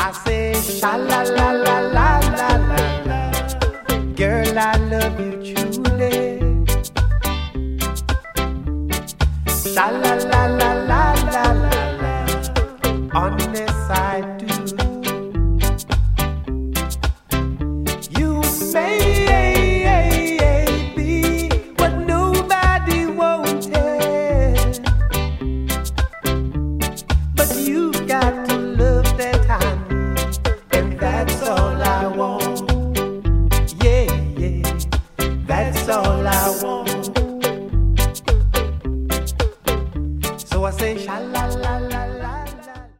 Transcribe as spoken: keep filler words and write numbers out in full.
I say sha la la la la la la la. Girl, I love you truly. Sha la la la la la la la. Honest I do.